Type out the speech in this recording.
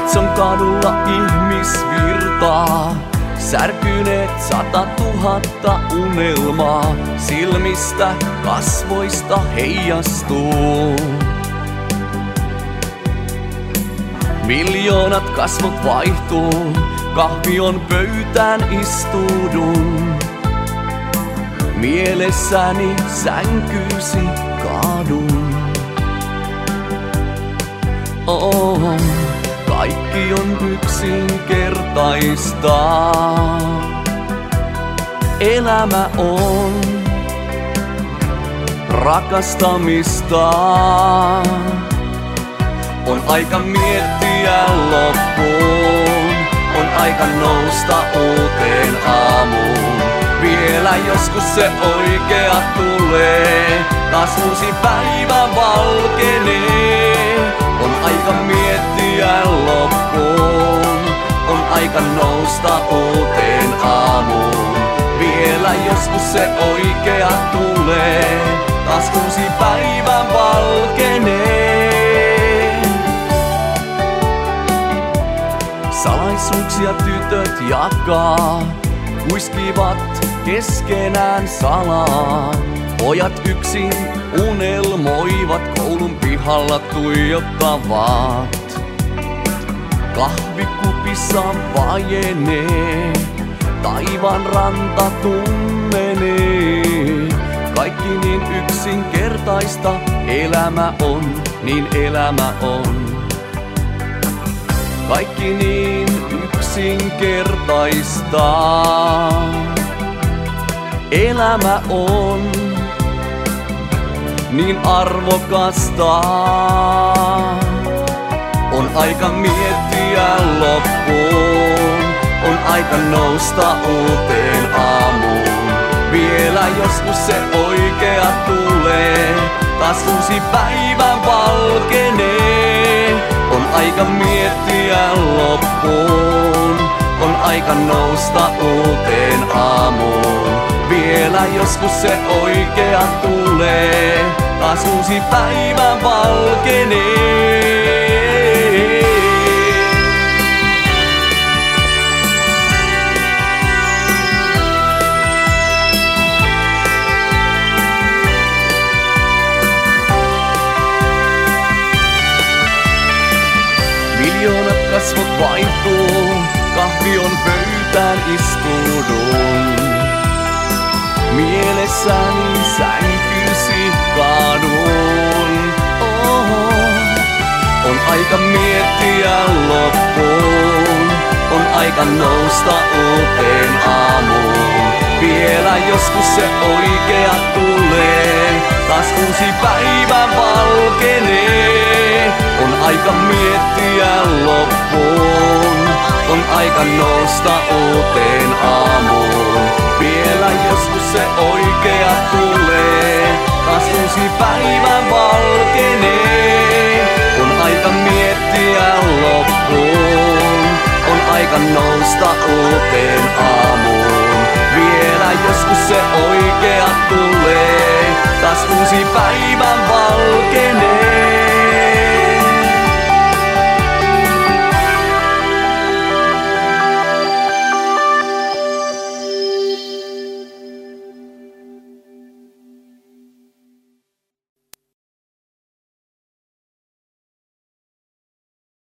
Katson kadulla ihmisvirtaa, särkyneet 100 000 unelmaa silmistä, kasvoista heijastuu. Miljoonat kasvot vaihtuu, kahvion pöytään istuudun. Mielessäni sänkyysi kaadun. Kaikki on yksinkertaista. Elämä on rakastamista. On aika miettiä loppuun, on aika nousta uuteen aamuun. Vielä joskus se oikea tulee, taas uusi päivä valkenee. On aika miettiä loppuun, on aika nousta uuteen aamuun. Vielä joskus se oikea tulee, taas uusi päivä valkenee. Salaisuuksia tytöt jakaa, kuiskivat keskenään salaa. Pojat yksin unelmoivat, koulun pihalla tuijottavat. Kahvikupissa vajenee, taivaan ranta tummenee. Kaikki niin yksinkertaista, elämä on, niin elämä on. Kaikki niin yksinkertaista. Elämä on niin arvokasta. On aika miettiä loppuun, on aika nousta uuteen aamuun. Vielä joskus se oikea tulee, taas uusi päivä valkenee. On aika miettiä loppuun, on aika nousta uuteen aamuun. Vielä joskus se oikea tulee, taas uusi päivä valkenee. Miljoonat kasvot vaihtuu, kahvion pöytään istuudun. Mielessäni sänkysi kaadun. On aika miettiä loppuun, on aika nousta uuteen aamuun. Vielä joskus se oikea tulee, taas uusi päivä valkenee. On aika miettiä loppuun, on aika nousta uuteen aamuun. Vielä joskus se oikea tulee, taas uusi päivä valkenee. On aika miettiä loppuun, on aika nousta uuteen aamuun. Vielä joskus se oikea tulee, taas uusi päivä valkenee.